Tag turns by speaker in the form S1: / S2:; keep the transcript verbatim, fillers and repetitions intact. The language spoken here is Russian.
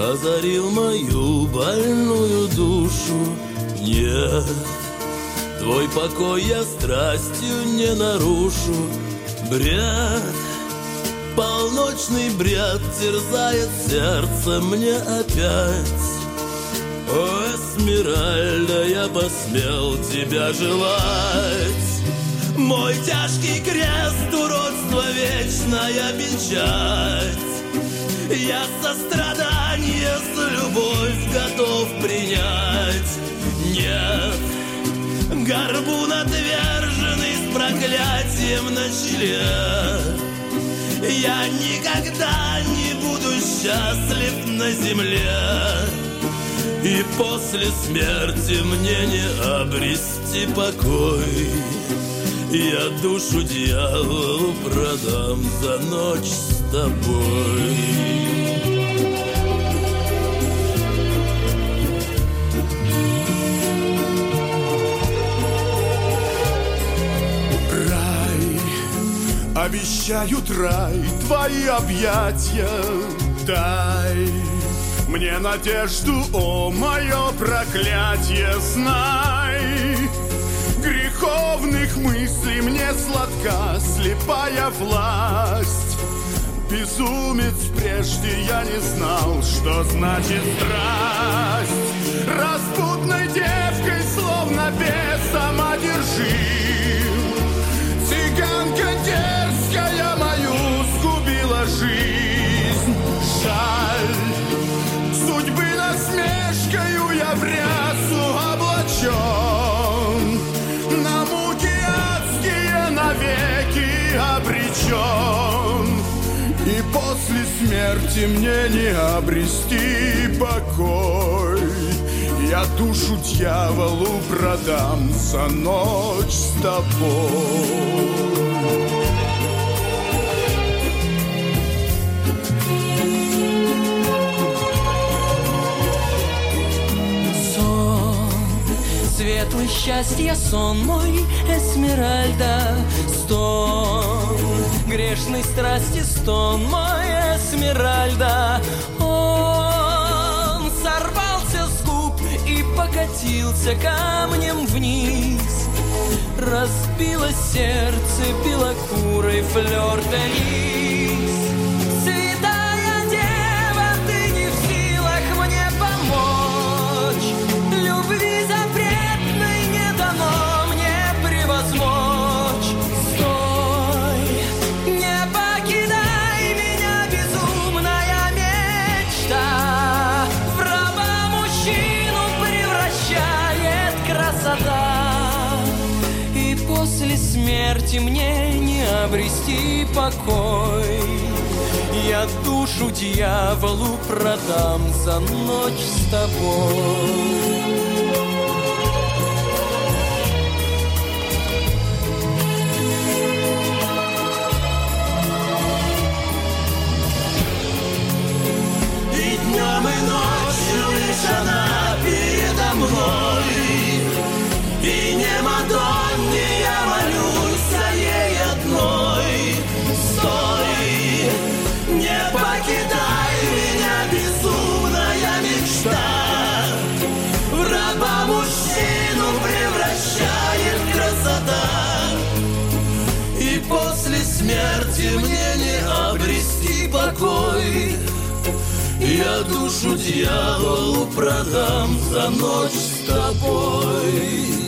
S1: озарил мою больную душу. Нет, твой покой я страстью не нарушу. Бред, полночный бред терзает сердце мне опять. О, Эсмеральда, я посмел тебя желать. Мой тяжкий крест, уродство, вечная печать. Я сострадание за любовь готов принять. Нет, горбун отверженный с проклятием на челе. Я никогда не буду счастлив на земле. И после смерти мне не обрести покой. Я душу дьяволу продам за ночь с тобой.
S2: Рай, обещают рай, твои объятия дай мне надежду, о, мое проклятие, знай. Греховных мыслей мне сладка слепая власть. Безумец, прежде я не знал, что значит страсть. Распутной девкой, словно бесом одержим. Цыганка дерзкая мою сгубила жизнь. Жаль, судьбы насмешкою я в рясу облачен. На муки адские навеки обречен. И после смерти мне не обрести покой. Я душу дьяволу продам за ночь с тобой.
S3: Светлый счастья сон мой, Эсмеральда, стон. Грешной страсти стон мой, Эсмеральда. Он сорвался с губ и покатился камнем вниз. Разбилось сердце белокурой флёр-де-лис. Святая дева, ты не в силах мне помочь. Любви запретной не дано мне превозмочь. Стой, не покидай меня, безумная мечта. В раба мужчину превращает красота. И после смерти мне не обрести покой. Я душу дьяволу продам за ночь с тобой.
S1: Днем и ночью лишь она передо мной. И не Мадонне я молюсь, а ей одной. Стой, не покидай меня, безумная мечта. В раба мужчину превращает красота. И после смерти мне не обрести покой. Я душу дьяволу продам за ночь с тобой.